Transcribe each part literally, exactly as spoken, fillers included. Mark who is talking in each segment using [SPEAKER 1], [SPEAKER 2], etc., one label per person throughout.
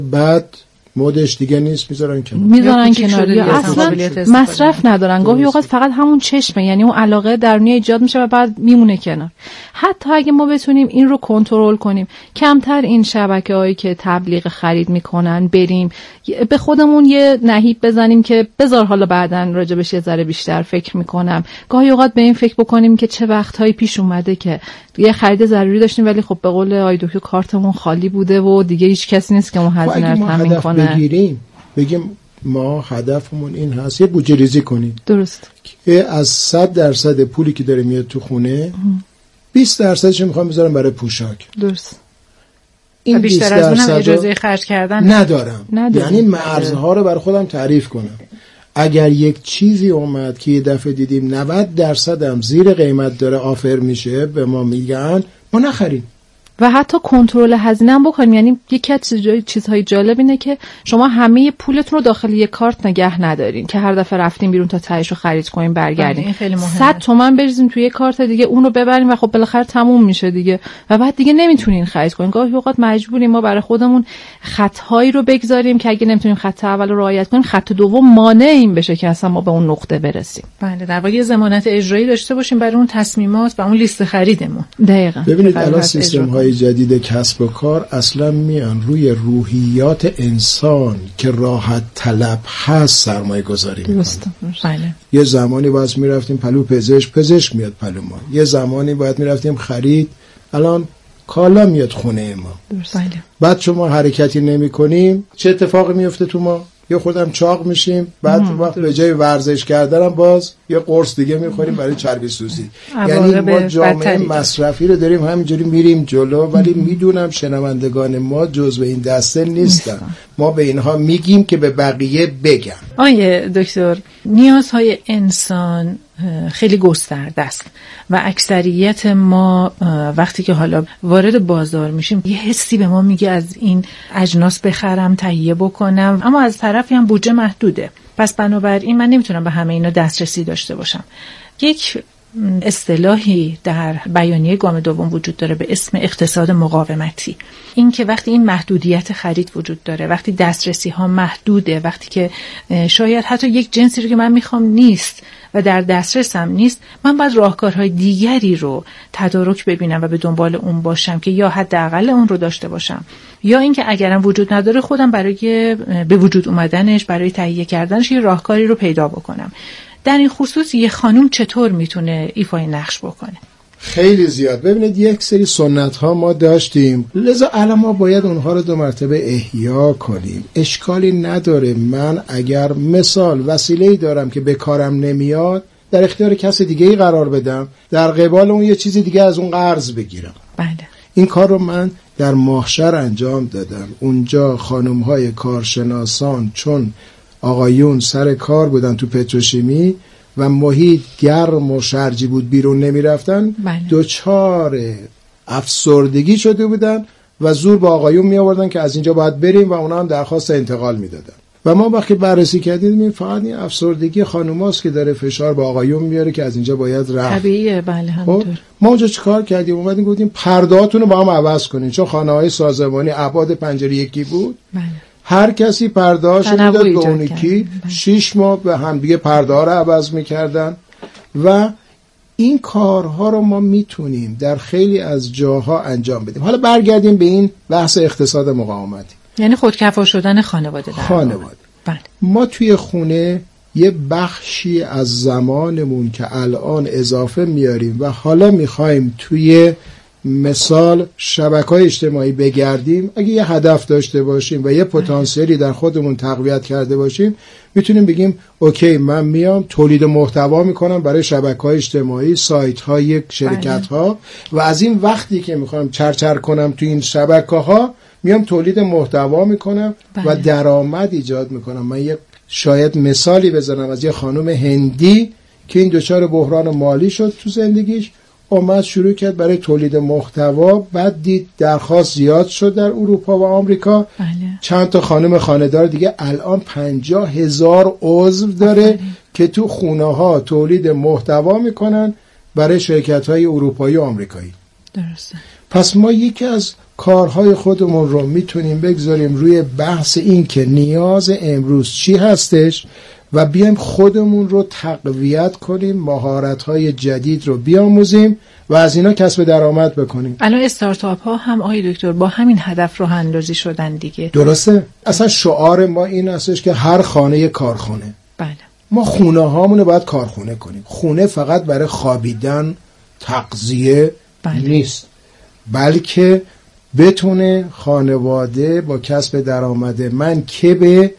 [SPEAKER 1] بعد مودش دیگه نیست میذارن کنار
[SPEAKER 2] میذارن کنار یا اصلا مصرف ندارن. گاهی اوقات فقط همون چشمه، یعنی اون علاقه درونی ایجاد میشه و بعد میمونه کنار. حتی اگه ما بتونیم این رو کنترل کنیم، کمتر این شبکه‌هایی که تبلیغ خرید میکنن بریم، به خودمون یه نهیب بزنیم که بذار حالا بعدن راجبش یه ذره بیشتر فکر میکنم. گاهی اوقات به این فکر بکنیم که چه وقتایی پیش اومده که یه خرید ضروری داشتیم ولی خب به قول آقای دکتر کارتمون خالی بوده و دیگه هیچ کسی نیست که اون هزینه رو تامین کنه.
[SPEAKER 1] بگیریم بگیم ما هدفمون این هست، یه بودجه ریزی کنیم.
[SPEAKER 2] درست.
[SPEAKER 1] که از صد درصد پولی که داره میاد تو خونه بیست درصدش میخوام بذارم برای پوشاک.
[SPEAKER 2] درست.
[SPEAKER 3] این بیشتر از اونم اجازه خرج کردن
[SPEAKER 1] ندارم. ندارم. یعنی مرزها رو برای خودم تعریف کنم. اگر یک چیزی اومد که یه دفعه دیدیم نود درصد هم زیر قیمت داره آفر میشه، به ما میگن ما نخریم.
[SPEAKER 2] و حتی کنترل هزینه هم بکنیم. یعنی یکی از چیزهای جالب اینه که شما همه پولتون رو داخل یک کارت نگه ندارین که هر دفعه رفتیم بیرون تا تهش رو خرید کنیم برگردیم. صد تومن بریزیم توی یک کارت دیگه، اون رو ببریم و خب بالاخره تموم میشه دیگه و بعد دیگه نمیتونین خرید کنین. گاهی اوقات مجبوریم ما برای خودمون خطهایی رو بگذاریم که اگه نمیتونیم خط اول رو رعایت کنیم، خط دوم مانع این بشه که اصلا ما به اون نقطه برسیم.
[SPEAKER 3] بله، در واقع ضمانت اجرایی داشته باشیم برای اون تصمیمات و اون لیست خریدمون.
[SPEAKER 2] دقیقاً.
[SPEAKER 1] ببینید الان سیستم‌های جدید کسب و کار اصلا میان روی روحیات انسان که راحت طلب هست سرمایه گذاری میکنن.
[SPEAKER 2] بله.
[SPEAKER 1] یه زمانی باید میرفتیم پلو پزشک، پزشک میاد پلو ما. یه زمانی باید میرفتیم خرید، الان کالا میاد خونه ما.
[SPEAKER 2] بله.
[SPEAKER 1] بعد شما حرکتی نمی کنیم، چه اتفاقی میفته تو ما؟ یه خودم چاق میشیم، بعد وقت به جای ورزش کردن باز یه قرص دیگه میخوریم برای چربی سوزی. یعنی ما جامعه مصرفی رو داریم همینجوری میریم جلو، ولی میدونم شنوندگان ما جزو این دسته نیستن. ما به اینها میگیم که به بقیه بگن.
[SPEAKER 3] آیه دکتر، نیازهای انسان خیلی گسترده است و اکثریت ما وقتی که حالا وارد بازار میشیم یه حسی به ما میگه از این اجناس بخرم، تهیه بکنم، اما از طرفی هم بودجه محدوده. پس بنابراین من نمیتونم به همه اینا دسترسی داشته باشم. یک اصطلاحی در بیانیه گام دوم وجود داره به اسم اقتصاد مقاومتی. این که وقتی این محدودیت خرید وجود داره، وقتی دسترسی ها محدوده، وقتی که شاید حتی یک جنسی رو که من میخوام نیست و در دسترسم نیست، من باید راهکارهای دیگری رو تدارک ببینم و به دنبال اون باشم که یا حداقل اون رو داشته باشم، یا اینکه اگرم وجود نداره خودم برای به وجود اومدنش، برای تهیه کردنش یه راهکاری رو پیدا بکنم. در این خصوص یه خانم چطور میتونه ایفای نقش بکنه؟
[SPEAKER 1] خیلی زیاد. ببینید یک سری سنت ها ما داشتیم، لذا الان ما باید اونها رو دو مرتبه احیا کنیم. اشکالی نداره من اگر مثال وسیله‌ای دارم که به کارم نمیاد در اختیار کس دیگه‌ای قرار بدم، در قبال اون یه چیزی دیگه از اون قرض بگیرم.
[SPEAKER 3] بله.
[SPEAKER 1] این کار رو من در ماهشهر انجام دادم. اونجا خانم‌های کارشناسان چون آقایون سر کار بودن تو پتروشیمی و محیط گرم و شرجی بود بیرون نمی رفتن،
[SPEAKER 3] بله.
[SPEAKER 1] دوچار افسردگی شده بودن و زور با آقایون می آوردن که از اینجا باید بریم و اونا هم درخواست انتقال می دادن. و ما وقتی بررسی کردیم این فقط این افسردگی خانوماست که داره فشار با آقایون میاره که از اینجا باید رفت.
[SPEAKER 3] طبیعیه. بله همونطور.
[SPEAKER 1] ما اونجا چیکار کردیم؟ اومدیم گفتیم پردهاتون رو با هم عوض کنین، چون خانه‌های سازمانی ابعاد پنجره یکی بود.
[SPEAKER 3] بله.
[SPEAKER 1] هر کسی پرده‌هاش رو میداد به اون یکی، شش ماه به هم دیگه پرده‌ها رو عوض می‌کردن و این کارها رو ما میتونیم در خیلی از جاها انجام بدیم. حالا برگردیم به این بحث اقتصاد مقاومتی،
[SPEAKER 3] یعنی خودکفا شدن خانواده. در
[SPEAKER 1] خانواده.
[SPEAKER 3] بله.
[SPEAKER 1] ما توی خونه یه بخشی از زمانمون که الان اضافه میاریم و حالا میخوایم توی مثال شبکه‌های اجتماعی بگردیم، اگه یه هدف داشته باشیم و یه پتانسیلی در خودمون تقویت کرده باشیم، میتونیم بگیم اوکی من میام تولید محتوا میکنم برای شبکه‌های اجتماعی، سایت‌های شرکت‌ها و از این وقتی که میخوام چرچر کنم تو این شبکه‌ها میام تولید محتوا میکنم و درآمد ایجاد میکنم. من یه شاید مثالی بزنم از یه خانم هندی که این دچار بحران مالی شد تو زندگیش، اومد شروع کرد برای تولید محتوا، بعد دید درخواست زیاد شد در اروپا و آمریکا.
[SPEAKER 3] بله.
[SPEAKER 1] چند تا خانم خانه‌دار دیگه الان پنجاه هزار عضو داره بله. که تو خونه ها تولید محتوا میکنن برای شرکت های اروپایی و آمریکایی.
[SPEAKER 3] درسته.
[SPEAKER 1] پس ما یکی از کارهای خودمون رو میتونیم بگذاریم روی بحث این که نیاز امروز چی هستش و بیایم خودمون رو تقویت کنیم، مهارت‌های جدید رو بیاموزیم و از اینا کسب درآمد بکنیم.
[SPEAKER 3] الان استارتاپ ها هم آقای دکتر با همین هدف راه اندازی شدن دیگه.
[SPEAKER 1] درسته؟ اصلا شعار ما این هستش که هر خانه یک کارخونه.
[SPEAKER 3] بله.
[SPEAKER 1] ما خونه هامونو باید کارخونه کنیم. خونه فقط برای خوابیدن، تغذیه بله. نیست، بلکه بتونه خانواده با کسب درآمد من که به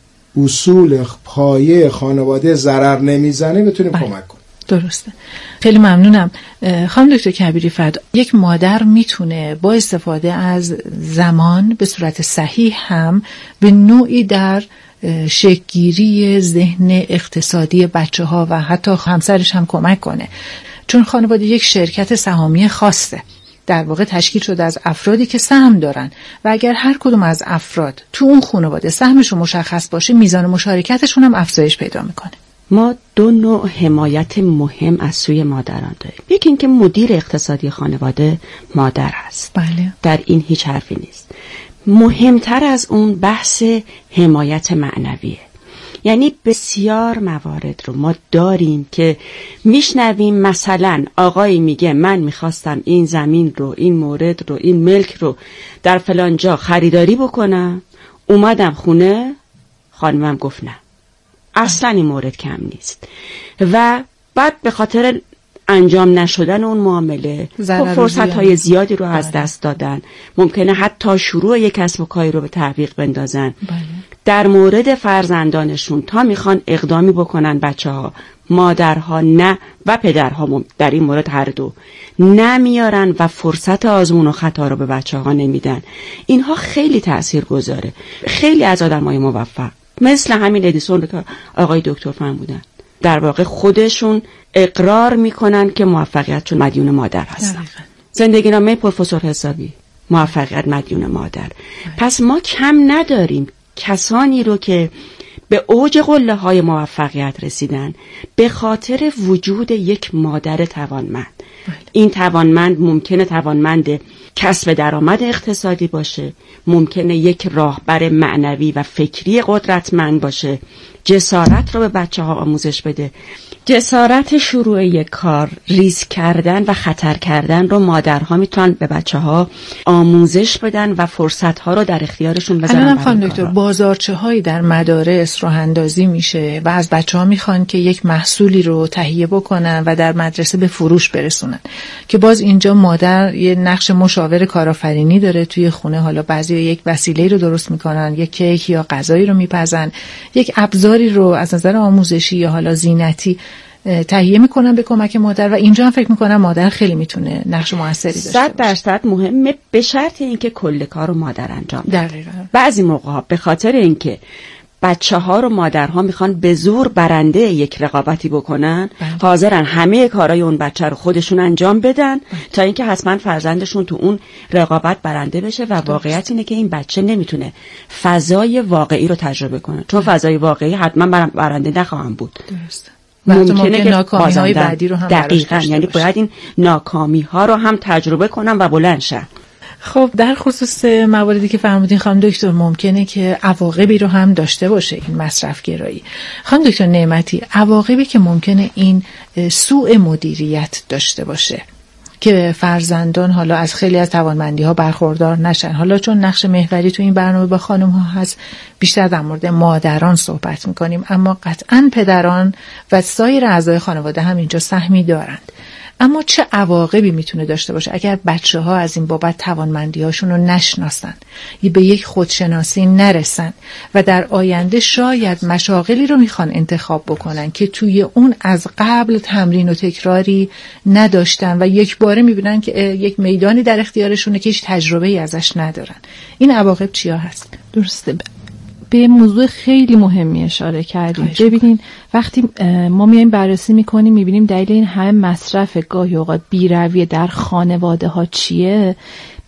[SPEAKER 1] اصول پایه خانواده ضرر نمیزنه بتونیم بله. کمک کنیم.
[SPEAKER 3] درسته. خیلی ممنونم. خانم دکتر کبیری فرد، یک مادر میتونه با استفاده از زمان به صورت صحیح هم به نوعی در شکل‌گیری ذهن اقتصادی بچه ها و حتی همسرش هم کمک کنه، چون خانواده یک شرکت سهامی خاصه، در واقع تشکیل شده از افرادی که سهم دارن و اگر هر کدوم از افراد تو اون خانواده سهمشون مشخص باشه، میزان مشارکتشون هم افزایش پیدا میکنه.
[SPEAKER 4] ما دو نوع حمایت مهم از سوی مادران داریم. یکی این که مدیر اقتصادی خانواده مادر هست.
[SPEAKER 3] بله.
[SPEAKER 4] در این هیچ حرفی نیست. مهمتر از اون بحث حمایت معنویه. یعنی بسیار موارد رو ما داریم که میشنویم مثلا آقایی میگه من میخواستم این زمین رو، این مورد رو، این ملک رو در فلان جا خریداری بکنم، اومدم خونه، خانمم گفت نه، اصلا این مورد کم نیست و بعد به خاطر انجام نشدن اون معامله فرصت‌های زیادی رو از دست دادن، ممکنه حتی شروع یک کسب و کاری رو به تعویق بندازن.
[SPEAKER 3] بله.
[SPEAKER 4] در مورد فرزندانشون تا میخوان اقدامی بکنن بچه‌ها، مادرها نه و پدرها در این مورد هر دو نمیارن و فرصت آزمون و خطا رو به بچه‌ها نمیدن. اینها خیلی تأثیر گذاره. خیلی از آدمای موفق مثل همین ادیسون رو که آقای دکتر فرمودن، در واقع خودشون اقرار میکنن که موفقیتشون مدیون مادر هستن. زندگی نامه پروفسور حسابی، موفقیت مدیون مادر. پس ما کم نداریم کسانی رو که به اوج قله های موفقیت رسیدن به خاطر وجود یک مادر توانمند. این توانمند ممکنه توانمند کسب درآمد اقتصادی باشه، ممکنه یک راهبر معنوی و فکری قدرتمند باشه، جسارت رو به بچه ها آموزش بده. جسارت شروع یک کار، ریسک کردن و خطر کردن رو مادرها میتونن به بچه ها آموزش بدن و فرصت ها رو در اختیارشون بذارن.
[SPEAKER 3] الان خانم دکتر بازارچه هایی در مدارس راه اندازی میشه و از بچه ها میخوان که یک محصولی رو تهیه بکنن و در مدرسه به فروش برسونن، که باز اینجا مادر یه نقش مشاور کارآفرینی داره توی خونه. حالا بعضی یک وسیله رو درست میکنن، یک کیک یا غذایی رو میپزن، یک ابزاری رو از نظر آموزشی یا حالا زینتی تهیه میکنن به کمک مادر و اینجا هم فکر میکنم مادر خیلی میتونه نقش موثری داشته باشه.
[SPEAKER 4] صد درصد مهمه، به شرط اینکه کل کار رو مادر انجام بده.
[SPEAKER 3] دقیقاً.
[SPEAKER 4] بعضی موقع به خاطر اینکه بچه ها رو مادرها میخوان به زور برنده یک رقابتی بکنن، بله. حاضرن همه کارهای اون بچه رو خودشون انجام بدن، بله. تا اینکه حتما فرزندشون تو اون رقابت برنده بشه و واقعیت اینه که این بچه نمیتونه فضای واقعی رو تجربه کنه، چون فضای واقعی حتما برنده نخواهم بود.
[SPEAKER 3] درسته.
[SPEAKER 4] ممکنه که
[SPEAKER 3] ناکامی های بعدی رو هم
[SPEAKER 4] دقیقاً، یعنی باید این ناکامی ها رو هم تجربه کنم و بلند شم.
[SPEAKER 3] خب در خصوص مواردی که فرمودین خانم دکتر، ممکنه که عواقبی رو هم داشته باشه این مصرف گرایی. خانم دکتر نعمتی، عواقبی که ممکنه این سوء مدیریت داشته باشه که فرزندان حالا از خیلی از توانمندی ها برخوردار نشن، حالا چون نقش محوری تو این برنامه با خانم ها هست بیشتر در مورد مادران صحبت میکنیم، اما قطعاً پدران و سایر اعضای خانواده هم اینجا سهمی دارند. اما چه عواقبی میتونه داشته باشه اگر بچه ها از این بابت توانمندی هاشون رو نشناسن، به یک خودشناسی نرسن و در آینده شاید مشاغلی رو میخوان انتخاب بکنن که توی اون از قبل تمرین و تکراری نداشتن و یک باره میبینن که یک میدانی در اختیارشونه که هیچ تجربه‌ای ازش ندارن. این عواقب چیا هست؟
[SPEAKER 2] درسته. به موضوع خیلی مهمی اشاره کردیم. ببینین وقتی ما میایم بررسی میکنیم میبینیم دلیل این همه مصرف گاهی اوقات بی‌رویه در خانواده ها چیه،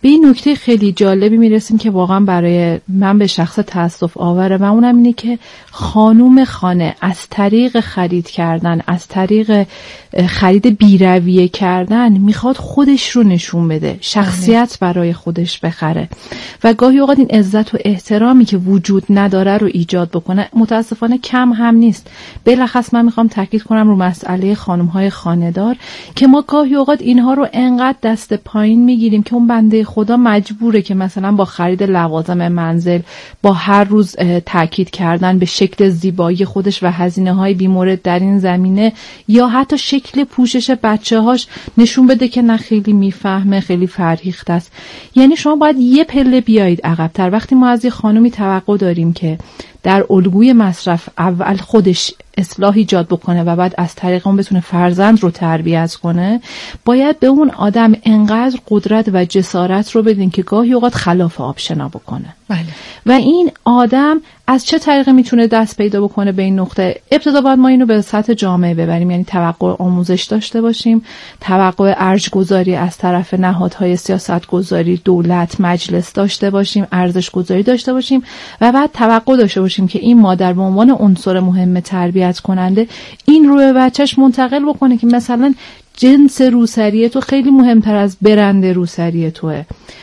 [SPEAKER 2] به این نکته خیلی جالبی میرسیم که واقعا برای من به شخص تأسف آوره و اونم اینه که خانوم خانه از طریق خرید کردن، از طریق خرید بی‌رویه کردن میخواد خودش رو نشون بده، شخصیت برای خودش بخره و گاهی اوقات این عزت و احترامی که وجود نداره رو ایجاد بکنه. متاسفانه کم هم نیست. بلخص من میخوام تاکید کنم رو مسئله خانم‌های خانه‌دار که ما گاهی اوقات اینها رو انقدر دست پایین میگیریم که اون بنده خدا مجبوره که مثلا با خرید لوازم منزل، با هر روز تاکید کردن به شکل زیبایی خودش و هزینه‌های بی‌مورد در این زمینه یا حتی شکل پوشش بچه‌هاش نشون بده که نه خیلی میفهمه، خیلی فرهیخته است. یعنی شما باید یه پله بیایید عقب‌تر. وقتی ما از یه خانومی توقع داریم که در الگوی مصرف اول خودش اصلاح ایجاد بکنه و بعد از طریق اون بتونه فرزند رو تربیت کنه، باید به اون آدم انقدر قدرت و جسارت رو بدین که گاهی اوقات خلاف آب شنا بکنه.
[SPEAKER 3] بله.
[SPEAKER 2] و این آدم از چه طریقی میتونه دست پیدا بکنه به این نقطه؟ ابتدا باید ما اینو به سطح جامعه ببریم، یعنی توقع آموزش داشته باشیم، توقع ارج‌گذاری از طرف نهادهای سیاست‌گذاری، دولت، مجلس داشته باشیم، ارزش‌گذاری داشته باشیم و بعد توقع داشته باشیم که این مادر به عنوان عنصر مهم تربیت کننده این رو به بچه‌ش منتقل بکنه که مثلا جنس روسری تو خیلی مهمتر از برند روسری توه،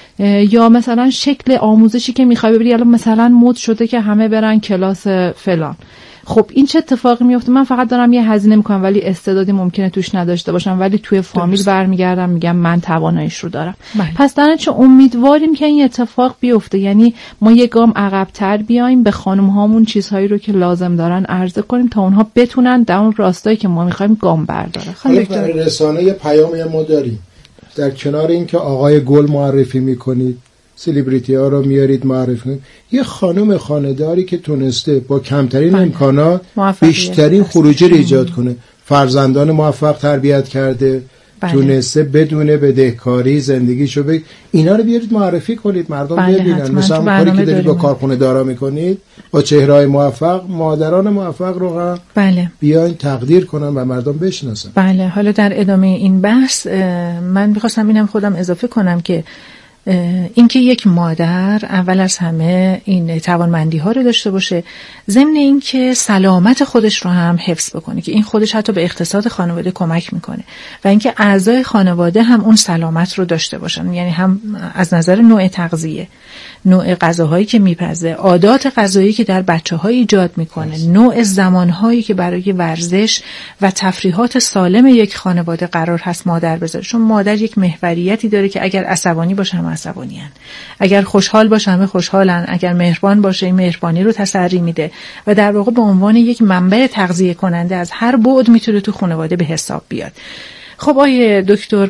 [SPEAKER 2] یا مثلا شکل آموزشی که میخوای ببری الان مثلا مد شده که همه برن کلاس فلان. خب این چه اتفاقی میفته؟ من فقط دارم یه هزینه میکنم ولی استعدادی ممکنه توش نداشته باشم، ولی توی فامیل برمیگردم میگم من تواناییش رو دارم. بله. پس در نتیجه امیدواریم که این اتفاق بیفته، یعنی ما یه گام عقب‌تر بیایم، به خانم هامون چیزهایی رو که لازم دارن عرضه کنیم تا اونها بتونن در اون راستایی که ما میخوایم گام بردارن.
[SPEAKER 1] خب برای رسانه یه پیامی ما داریم. در کنار این که آقای گل معرفی میکنید، سلیبریتی ها رو میارید معرفی کنید، یه خانم خانه‌داری که تونسته با کمترین بله. امکانات بیشترین خروجی رو ایجاد کنه، فرزندان موفق تربیت کرده، بله. تونسته بدون بدهکاری زندگیشو بگید، اینا رو بیارید معرفی کنید، مردم بله. ببینن. مثلا کاری که دارید با کارخونه دارا میکنید، با چهره‌های موفق، مادران موفق رو هم
[SPEAKER 3] بله.
[SPEAKER 1] بیاین تقدیر کنن و مردم بشناسن.
[SPEAKER 3] بله. حالا در ادامه این بحث من می‌خواستم اینم خودم اضافه کنم که اینکه یک مادر اول از همه این توانمندی ها رو داشته باشه، ضمن اینکه سلامت خودش رو هم حفظ بکنه که این خودش حتی به اقتصاد خانواده کمک میکنه و اینکه اعضای خانواده هم اون سلامت رو داشته باشن، یعنی هم از نظر نوع تغذیه، نوع غذاهایی که میپزه، عادات غذایی که در بچه‌ها ایجاد میکنه، نوع زمانهایی که برای ورزش و تفریحات سالم یک خانواده قرار هست مادر بذاره، چون مادر یک محوریتی داره که اگر عصبانی باشه هم عصبانیان، اگر خوشحال باشه هم خوشحالن، اگر مهربان باشه این مهربانی رو تسری میده و در واقع به عنوان یک منبع تغذیه کننده از هر بعد میتونه تو خانواده به حساب بیاد. خب آیه دکتر،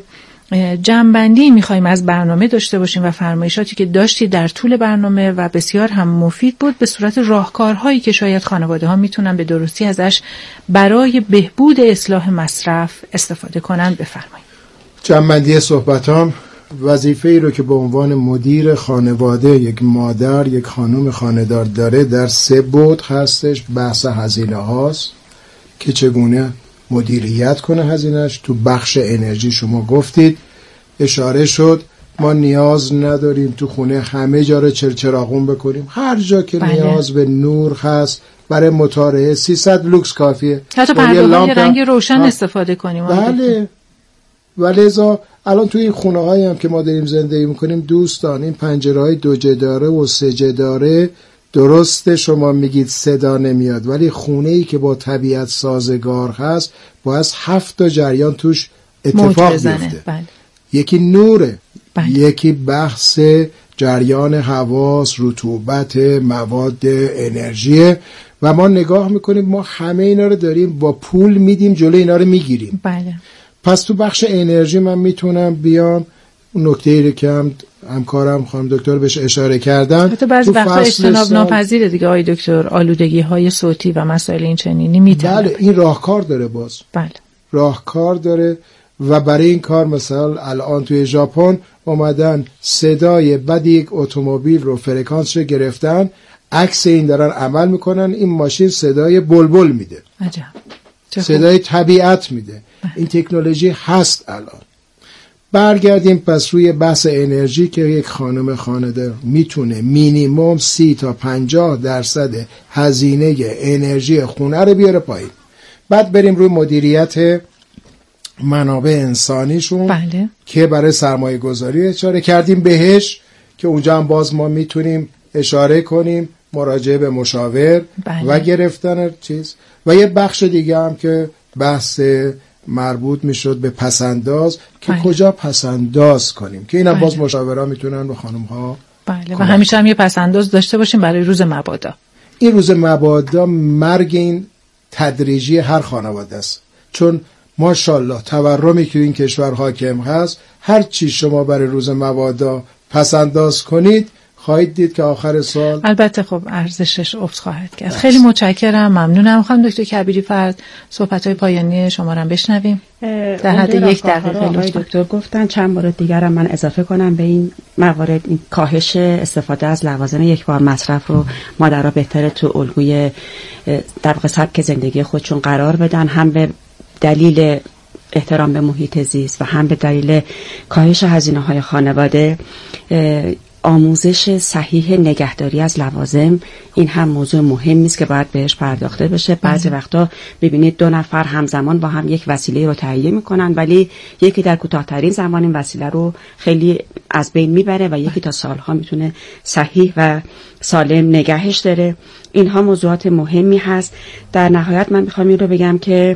[SPEAKER 3] جمع‌بندی می‌خوایم از برنامه داشته باشیم و فرمایشاتی که داشتی در طول برنامه و بسیار هم مفید بود به صورت راهکارهایی که شاید خانواده‌ها میتونن به درستی ازش برای بهبود اصلاح مصرف استفاده کنن بفرمایید.
[SPEAKER 1] جمع‌بندی صحبتام، وظیفه‌ای رو که به عنوان مدیر خانواده یک مادر، یک خانم خانه‌دار داره در سه بعد هستش. بحث هزینه هاست که چگونه مدیریت کنه هزینه‌اش. تو بخش انرژی شما گفتید، اشاره شد ما نیاز نداریم تو خونه همه جا رو چرچراغون بکنیم، هر جا که بله. نیاز به نور هست برای مطالعه سیصد لوکس کافیه،
[SPEAKER 3] حتی پرده‌های رنگ روشن ها. استفاده کنیم.
[SPEAKER 1] بله. ولذا الان توی این خونه هایی هم که ما داریم زندگی میکنیم دوستان، این پنجره های دو جداره و سه جداره درسته شما میگید صدا نمیاد، ولی خونه ای که با طبیعت سازگار هست باید هفت تا جریان توش اتفاق بیفته.
[SPEAKER 3] بله.
[SPEAKER 1] یکی نوره،
[SPEAKER 3] بله.
[SPEAKER 1] یکی بحث جریان حواس، رطوبت، مواد، انرژی و ما نگاه میکنیم ما همه اینا رو داریم با پول میدیم جلوی اینا رو میگیریم.
[SPEAKER 3] بله.
[SPEAKER 1] پس تو بخش انرژی من میتونم بیام اون نکته‌ای رو که هم همکارم خانم دکتر بهش اشاره کردن،
[SPEAKER 3] حتی بعضی وقتا اجتناب ناپذیره دیگه آقای دکتر، آلودگی های صوتی و مسائل این چنینی میتونه.
[SPEAKER 1] بله این راهکار داره، باز
[SPEAKER 3] بله
[SPEAKER 1] راهکار داره و برای این کار مثلا الان توی ژاپن اومدن صدای بد یک اتومبیل رو فرکانس رو گرفتن، عکس این دارن عمل میکنن، این ماشین صدای بلبل میده.
[SPEAKER 3] عجب.
[SPEAKER 1] صدای طبیعت میده. این تکنولوژی هست الان. برگردیم پس روی بحث انرژی که یک خانم خانواده میتونه مینیمم سی تا پنجاه درصد هزینه انرژی خونه رو بیاره پایین. بعد بریم روی مدیریت منابع انسانیشون.
[SPEAKER 3] بله.
[SPEAKER 1] که برای سرمایه گذاری اشاره کردیم بهش، که اونجا هم باز ما میتونیم اشاره کنیم مراجعه به مشاور. بله. و گرفتن چیز. و یه بخش دیگه هم که بحث مربوط میشد به پسنداز که بله. کجا پسنداز کنیم، که اینم بله. باز مشاورا میتونن به خانم ها.
[SPEAKER 3] بله. و همیشه هم یه پسنداز داشته باشیم برای روز مبادا.
[SPEAKER 1] این روز مبادا مرگ این تدریجی هر خانواده است، چون ماشاءالله تورمی که این کشور حاکم هست، هر چی شما برای روز مبادا پسنداز کنید خواهید دید که آخر سال
[SPEAKER 3] البته خب ارزشش افت خواهد کرد. خیلی متشکرم، ممنونم. خانم دکتر کبیری فرد صحبت‌های پایانی شما رو بشنویم در حد یک دقیقه.
[SPEAKER 4] آقای دکتر گفتن چند مورد دیگر هم من اضافه کنم به این موارد. این کاهش استفاده از لوازم یک بار مصرف رو مادرها بهتره تو الگوی در واقع سبک زندگی خودشون قرار بدن، هم به دلیل احترام به محیط زیست و هم به دلیل کاهش هزینه‌های خانواده. آموزش صحیح نگهداری از لوازم، این هم موضوع مهمی است که باید بهش پرداخته بشه. بعضی وقتا ببینید دو نفر همزمان با هم یک وسیله رو تهیه میکنن، ولی یکی در کوتاه‌ترین زمان این وسیله رو خیلی از بین میبره و یکی تا سالها میتونه صحیح و سالم نگهش داره. اینها موضوعات مهمی هست. در نهایت من میخوام این رو بگم که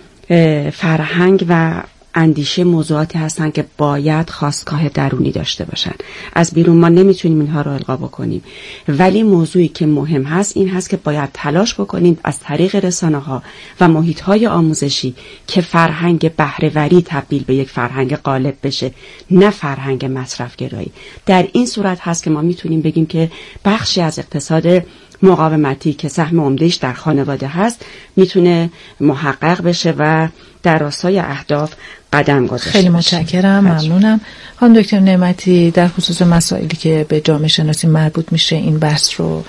[SPEAKER 4] فرهنگ و اندیشه موضوعاتی هستن که باید خاستگاه درونی داشته باشن. از بیرون ما نمیتونیم اینها رو القا بکنیم، ولی موضوعی که مهم هست این هست که باید تلاش بکنیم از طریق رسانه ها و محیط های آموزشی که فرهنگ بهره‌وری تبدیل به یک فرهنگ غالب بشه، نه فرهنگ مصرف گرایی. در این صورت هست که ما میتونیم بگیم که بخشی از اقتصاد مقاومتی که سهم عمده‌اش در خانواده هست میتونه محقق بشه و در راستای اهداف قدم گذاشته.
[SPEAKER 3] خیلی متشکرم، ممنونم. خانم دکتر نعمتی، در خصوص مسائلی که به جامعه شناسی مربوط میشه این بحث رو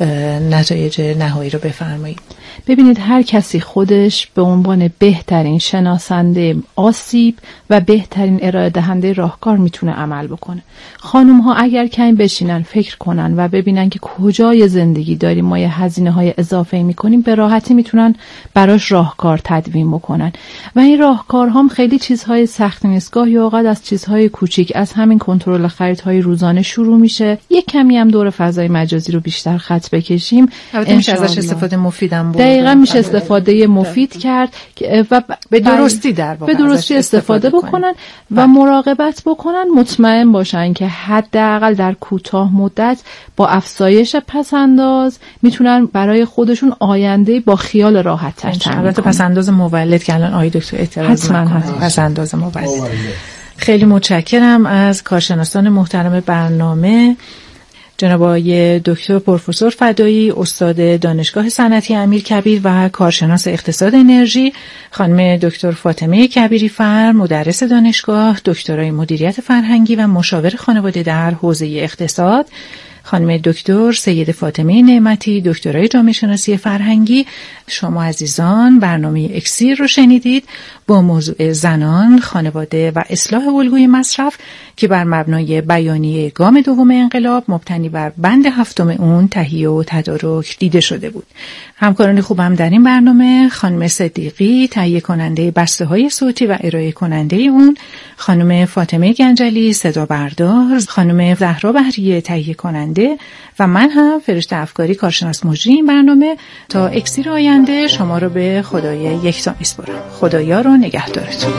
[SPEAKER 3] نتایج نهایی رو بفرمایید.
[SPEAKER 2] ببینید، هر کسی خودش به عنوان بهترین شناسنده آسیب و بهترین ارائه دهنده راهکار میتونه عمل بکنه. خانم ها اگر کمی بشینن فکر کنن و ببینن که کجای زندگی داریم ما یه هزینه های اضافه میکنیم، به راحتی میتونن براش راهکار تدوین بکنن. و این راهکار هم خیلی چیزهای سخت نیست، گاهی اوقات از چیزهای کوچیک، از همین کنترل خریدهای روزانه شروع میشه. یک کمی هم دور فضای مجازی رو بیشتر خط بکشیم،
[SPEAKER 3] البته میشه ازش استفاده مفیدم بود.
[SPEAKER 2] دقیقاً میشه استفاده مفید کرد و
[SPEAKER 3] به درستی در واقع
[SPEAKER 2] به درستی استفاده, استفاده بکنن و مراقبت بکنن. مطمئن باشن که حداقل در کوتاه مدت با افزایش پسنداز میتونن برای خودشون آینده با خیال راحت تر تعیین کنن.
[SPEAKER 3] البته پسنداز مولد که الان آقای دکتر اعتراض
[SPEAKER 2] حتما
[SPEAKER 3] پسنداز مولد. خیلی متشکرم از کارشناسان محترم برنامه، جناب آقای دکتر پروفسور فدایی، استاد دانشگاه صنعتی امیرکبیر و کارشناس اقتصاد انرژی، خانم دکتر فاطمه کبیری فر، مدرس دانشگاه، دکترای مدیریت فرهنگی و مشاور خانواده در حوزه اقتصاد، خانم دکتر سید فاطمه نعمتی، دکترای جامعه شناسی فرهنگی. شما عزیزان برنامه اکسیر رو شنیدید با موضوع زنان، خانواده و اصلاح الگوی مصرف که بر مبنای بیانیه گام دوم انقلاب مبتنی بر بند هفتم اون تهیه و تدارک دیده شده بود. همکاران خوبم در این برنامه خانم صدیقی تهیه کننده بسته های صوتی و ارائه کننده اون، خانم فاطمه گنجلی صدا بردار، خانم زهرا بهریه تهیه کننده و من هم فرشته افکاری کارشناس مجری این برنامه. تا اکسیر آینده شما رو به خدای یکتا میسپارم. خدایا رو نگهدارتون.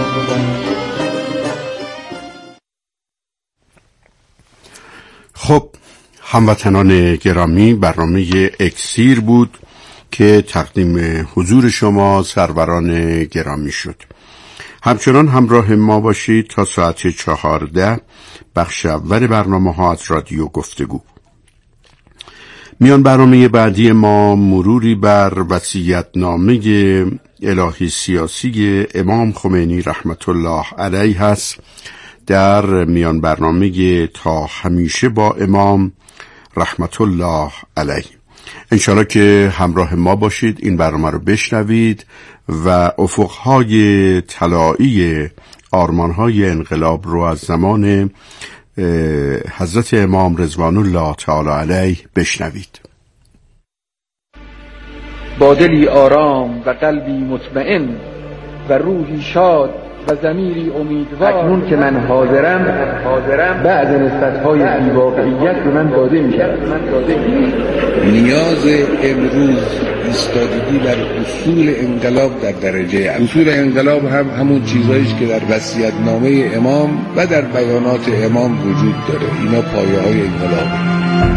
[SPEAKER 5] خب هموطنان گرامی، برنامه اکسیر بود که تقدیم حضور شما سروران گرامی شد. همچنان همراه ما باشید تا ساعت چهارده. بخش اول برنامه ها از رادیو گفتگو. میان برنامه بعدی ما مروری بر وصیت‌نامه الهی سیاسی امام خمینی رحمت الله علیه هست. در میان برنامه تا همیشه با امام رحمت الله علیه. انشاءالله که همراه ما باشید، این برنامه رو بشنوید و افقهای طلایی آرمانهای انقلاب رو از زمان حضرت امام رضوان الله تعالی علیه بشنوید.
[SPEAKER 6] با دلی آرام و قلبی مطمئن و روحی شاد و ضمیری امیدوار، اکنون که من حاضرم حاضرم بعض نسبت‌های بی‌واقعیت به من داده می‌شود.
[SPEAKER 7] نیاز امروز ایستادگی در اصول انقلاب در درجه اصول انقلاب هم همون چیزاییه که در وصیت‌نامه امام و در بیانات امام وجود داره. اینا پایه‌های انقلابه.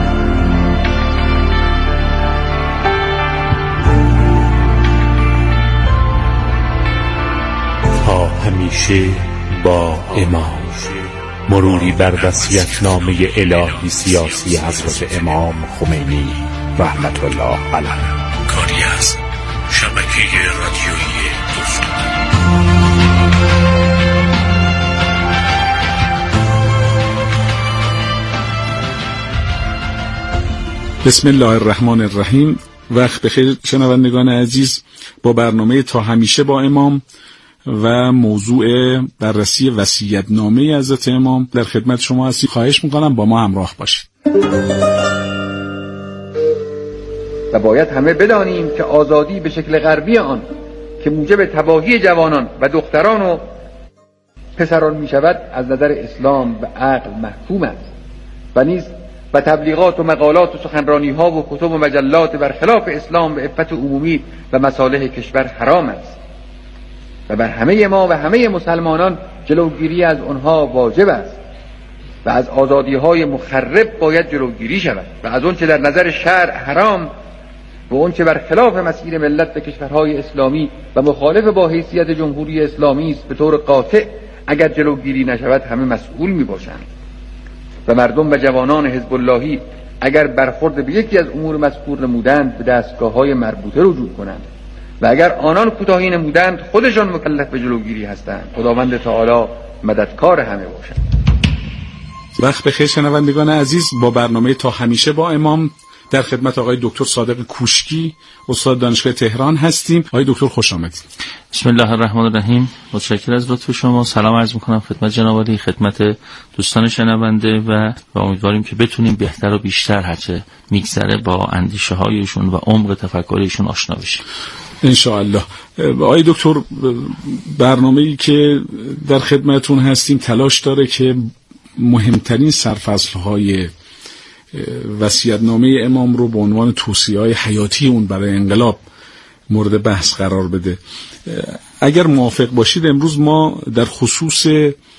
[SPEAKER 8] تا همیشه با امام، مروری بر وصیت‌نامه الهی سیاسی حضرت امام خمینی رحمت الله علیه. کاری از شبکه رادیویی دوست.
[SPEAKER 9] بسم الله الرحمن الرحیم. وقت بخیر شنوندگان عزیز، با برنامه تا همیشه با امام و موضوع بررسی وصیت‌نامه حضرت امام در خدمت شما هستیم. خواهش میکنم با ما همراه باشید.
[SPEAKER 6] و باید همه بدانیم که آزادی به شکل غربی آن که موجب تباهی جوانان و دختران و پسران می شود، از نظر اسلام به عقل محکوم است و نیز و تبلیغات و مقالات و سخنرانی ها و کتب و مجلات برخلاف اسلام به عفت عمومی و مصالح کشور حرام است و بر همه ما و همه مسلمانان جلوگیری از آنها واجب است و از آزادی های مخرب باید جلوگیری شود و از آنچه در نظر شرع حرام و آنچه بر خلاف مسیر ملت و کشورهای اسلامی و مخالف با حیثیت جمهوری اسلامی است به طور قاطع اگر جلوگیری نشود همه مسئول می باشند و مردم و جوانان حزب اللهی اگر برخورد به یکی از امور مذکور نمودند به دستگاه‌های مربوطه رجوع کنند و اگر آنان کوتاهی نمودند خودشان مکلف به جلوگیری هستند. خداوند تعالی مددکار همه باشد.
[SPEAKER 9] وقت بخیر شنوندگان عزیز، با برنامه تا همیشه با امام در خدمت آقای دکتر صادق کوشکی، استاد دانشگاه تهران هستیم. آقای دکتر خوش آمدید.
[SPEAKER 10] بسم الله الرحمن الرحیم. متشکرم از لطف شما. سلام عرض میکنم خدمت جناب عالی، خدمت دوستان شنونده و و امیدواریم که بتونیم بهتر و بیشتر هرچه میگذره با اندیشه هایشون و عمق تفکرشون آشنا بشیم
[SPEAKER 9] ان شاء الله. آقای دکتر، برنامه‌ای که در خدمتون هستیم تلاش داره که مهمترین سرفصل‌های وصیت‌نامه امام رو به عنوان توصیه‌های حیاتی اون برای انقلاب مورد بحث قرار بده. اگر موافق باشید امروز ما در خصوص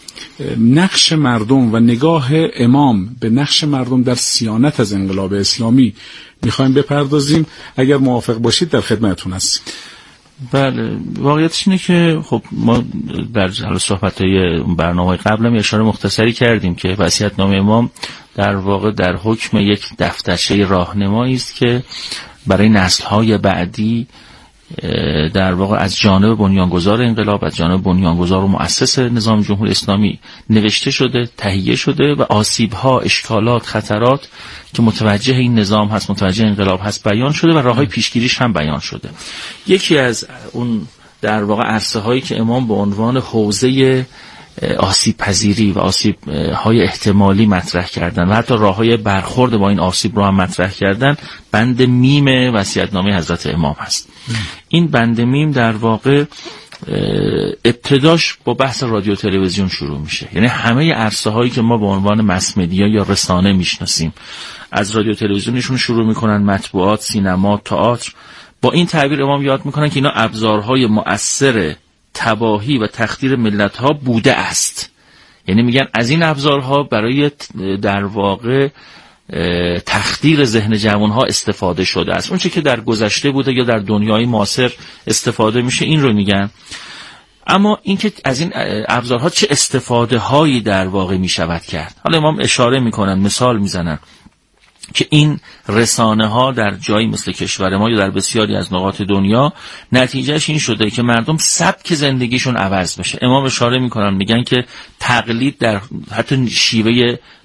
[SPEAKER 9] نقش مردم و نگاه امام به نقش مردم در صیانت از انقلاب اسلامی میخوایم بپردازیم. اگر موافق باشید در خدمتتون هستیم.
[SPEAKER 10] بله، واقعیتش اینه که خب ما در صحبت‌های برنامه قبلم اشاره مختصری کردیم که وصیت‌نامه امام در واقع در حکم یک دفترچه راهنمایی است که برای نسل‌های بعدی در واقع از جانب بنیانگذار انقلاب، از جانب بنیانگذار و مؤسس نظام جمهوری اسلامی نوشته شده، تهیه شده و آسیب‌ها، اشکالات، خطرات که متوجه این نظام هست، متوجه انقلاب هست بیان شده و راه‌های پیشگیریش هم بیان شده. یکی از اون در واقع عرصه هایی که امام به عنوان حوزه آسیب پذیری و آسیب های احتمالی مطرح کردن و حتی راه‌های برخورد با این آسیب رو هم مطرح کردن، بند میم وصیت‌نامه حضرت امام هست. این بند میم در واقع ابتداش با بحث رادیو تلویزیون شروع میشه، یعنی همه عرصه هایی که ما به عنوان مس مدیا یا رسانه میشناسیم از رادیو تلویزیونشون شروع میکنن، مطبوعات، سینما، تئاتر. با این تعبیر امام یاد میکنن که اینا ابزارهای مؤثر تباهی و تخدیر ملت‌ها بوده است. یعنی میگن از این ابزارها برای در واقع تخدیر ذهن جوانها استفاده شده است. اون چیزی که در گذشته بوده یا در دنیای معاصر استفاده میشه این رو میگن. اما اینکه از این ابزارها چه استفاده هایی در واقع میشود کرد، حالا امام اشاره میکنن، مثال میزنن که این رسانه ها در جایی مثل کشور ما یا در بسیاری از نقاط دنیا نتیجهش این شده که مردم سبک زندگیشون عوض بشه. امام اشاره میکنن، میگن که تقلید در حتی شیوه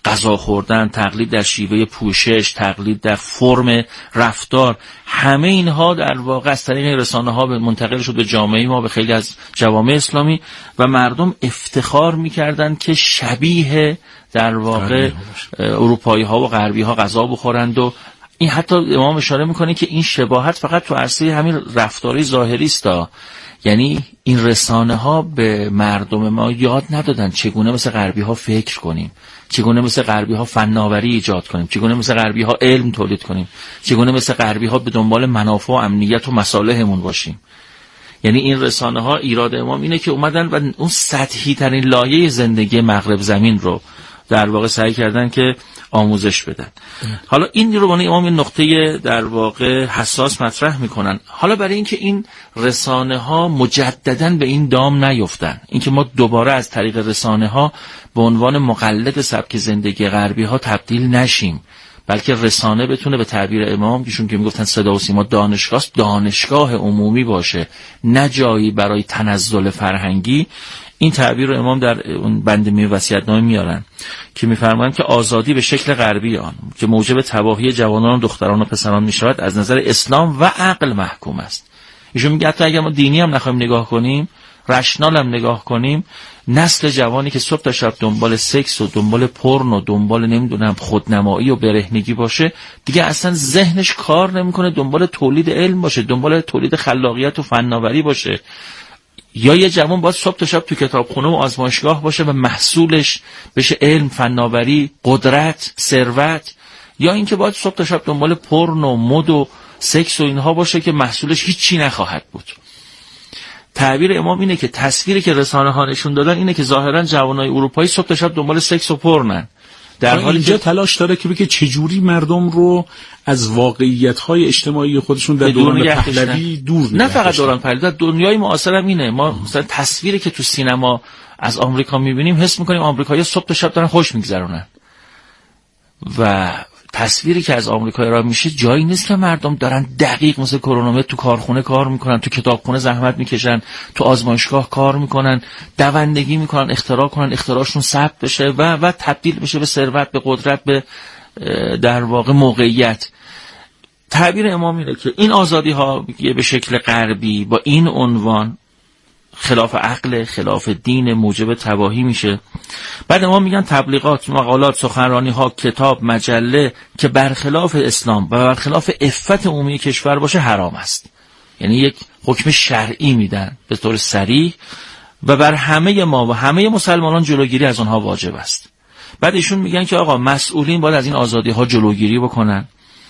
[SPEAKER 10] غذا خوردن، تقلید در شیوه پوشش، تقلید در فرم رفتار، همه اینها در واقع از طریق رسانه ها منتقل شد به جامعه ما، به خیلی از جوامع اسلامی، و مردم افتخار میکردند که شبیه در واقع اروپایی ها و غربی ها غذا بخورند. و این حتی امام اشاره میکنه که این شباهت فقط تو عرصه همین رفتاری ظاهری است، یعنی این رسانه ها به مردم ما یاد ندادن چگونه مثل غربی ها فکر کنیم، چگونه مثل غربی ها فناوری ایجاد کنیم، چگونه مثل غربی ها علم تولید کنیم، چگونه مثل غربی ها به دنبال منافع و امنیت و مصالحمون باشیم. یعنی این رسانه ها ایراد امام اینه که اومدن و اون سطحی ترین لایه زندگی مغرب زمین رو در واقع سعی کردن که آموزش بدن. حالا این رو بنای امام این نقطه در واقع حساس مطرح میکنن. حالا برای اینکه این رسانه ها مجدداً به این دام نیفتن، اینکه ما دوباره از طریق رسانه ها به عنوان مقلد سبک زندگی غربی ها تبدیل نشیم، بلکه رسانه بتونه به تعبیر امام ایشون که میگفتن صدا و سیما دانشگاه دانشگاه عمومی باشه، نه جایی برای تنزل فرهنگی. این تعبیر رو امام در اون بند می وصیت‌نامه میارن که میفرمایند که آزادی به شکل غربی آن که موجب تباهی جوانان و دختران و پسران میشود از نظر اسلام و عقل محکوم است. ایشون میگه حتی اگر ما دینی هم نخوایم نگاه کنیم، رشنال هم نگاه کنیم، نسل جوانی که صبح تا شب دنبال سکس و دنبال پورن و دنبال نمیدونم خودنمایی و برهنگی باشه، دیگه اصلا ذهنش کار نمیکنه دنبال تولید علم باشه، دنبال تولید خلاقیت و فناوری باشه. یا یه جوان باید صبح تا شب تو کتابخونه و آزمایشگاه باشه و محصولش بشه علم، فناوری، قدرت، ثروت، یا اینکه باید صبح تا شب دنبال پورن و مد و سکس و اینها باشه که محصولش هیچی نخواهد بود. تعبیر امام اینه که تصویری که رسانه ها نشون دادن اینه که ظاهرا جوانای اروپایی صبح تا شب دنبال سکس و پورنن، در حالی که تلاش داره که بگه چجوری مردم رو از واقعیت‌های اجتماعی خودشون در دوران پهلوی دور نگه. نه فقط دوران پهلوی، در دنیای معاصر هم اینه. ما مثلا تصویری که تو سینما از آمریکا می‌بینیم حس می‌کنیم آمریکایی‌ها صبح تا شب دارن خوش می‌گذرونن، و تصویری که از آمریکا ارائه میشه جایی نیست که مردم دارن دقیق مثل کرونومتر تو کارخونه کار میکنن، تو کتابخونه زحمت میکشن، تو آزمایشگاه کار میکنن، دوندگی میکنن، اختراع کنن، اختراعشون ثبت بشه و و تبدیل بشه به ثروت، به قدرت، به در واقع موقعیت. تعبیر امام اینه که این آزادی ها به شکل غربی با این عنوان خلاف عقل، خلاف دین، موجب تباهی میشه. بعد ما میگن تبلیغات، مقالات، سخنرانی ها، کتاب، مجله که برخلاف اسلام و برخلاف عفت عمومی کشور باشه حرام است. یعنی یک حکم شرعی میدن به طور صریح و بر همه ما و همه مسلمانان جلوگیری از اونها واجب است. بعد ایشون میگن که آقا مسئولین باید از این آزادی ها جلوگیری بکنن.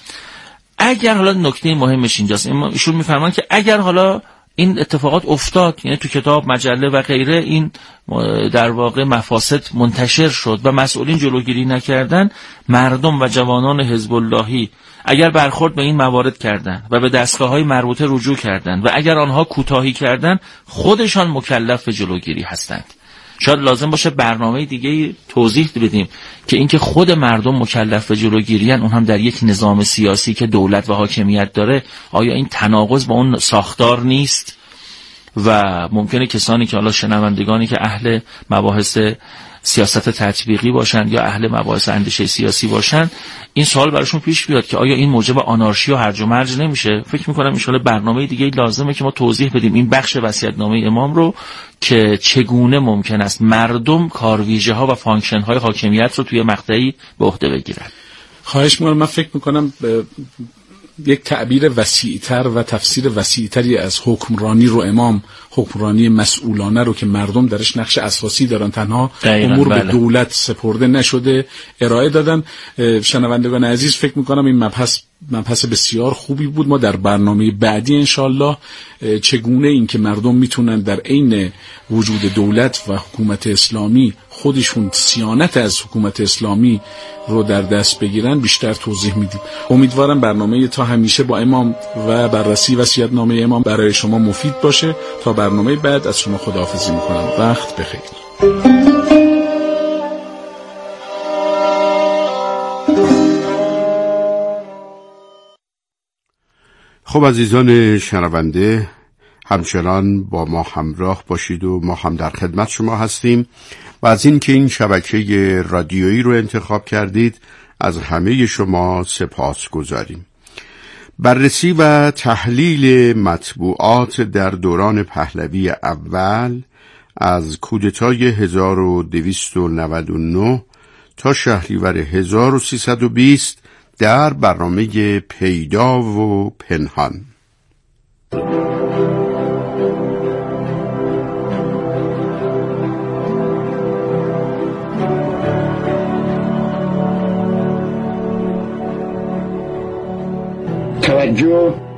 [SPEAKER 10] اگر حالا نکته مهمش اینجاست، ایشون میفرمان که اگر حالا این اتفاقات افتاد، یعنی تو کتاب، مجله و غیره این در واقع مفاسد منتشر شد و مسئولین جلوگیری نکردن، مردم و جوانان حزب اللهی اگر برخورد به این موارد کردن و به دستگاه‌های مربوطه رجوع کردن و اگر آنها کوتاهی کردن، خودشان مکلف به جلوگیری هستند. شاید لازم باشه برنامه دیگه توضیح بدیم که اینکه خود مردم مکلف به جلوگیری ان، اون هم در یک نظام سیاسی که دولت و حاکمیت داره، آیا این تناقض با اون ساختار نیست؟ و ممکنه کسانی که حالا شنوندگانی که اهل مباحث سیاست تطبیقی باشن یا اهل مباحث اندیشه سیاسی باشن، این سوال براشون پیش بیاد که آیا این موجب آنارشی و هرج و مرج نمیشه؟ فکر میکنم ان شاءالله برنامه دیگه لازمه که ما توضیح بدیم این بخش وصیت‌نامه امام رو که چگونه ممکن است مردم کارویژه ها و فانکشن های حاکمیت رو توی مقطعی به عهده بگیرن.
[SPEAKER 9] خواهش میکنم. من فکر میکنم یک تعبیر وسیع‌تر و تفسیر وسیع‌تری از حکمرانی رو امام، حکمرانی مسئولانه رو که مردم درش نقش اساسی دارن، تنها امور بله. به دولت سپرده نشده، ارائه دادن. شنوندگان عزیز، فکر میکنم این مبحث مبحث بسیار خوبی بود. ما در برنامه بعدی انشالله چگونه این که مردم میتونن در عین وجود دولت و حکومت اسلامی خودشون صیانت از حکومت اسلامی رو در دست بگیرن بیشتر توضیح میدیم. امیدوارم برنامه تا همیشه با امام و بررسی وصیت‌نامه امام برای شما مفید باشه. تا برنامه بعد از شما خداحافظی میکنم. وقت بخیر.
[SPEAKER 5] خب عزیزان شنونده، همچنان با ما همراه باشید و ما هم در خدمت شما هستیم و از این که این شبکه رادیویی رو انتخاب کردید از همه شما سپاس گذاریم. بررسی و تحلیل مطبوعات در دوران پهلوی اول از کودتای هزار و دویست و نود و نه تا شهریور هزار و سیصد و بیست در برنامه پیدا و پنهان.
[SPEAKER 11] توجه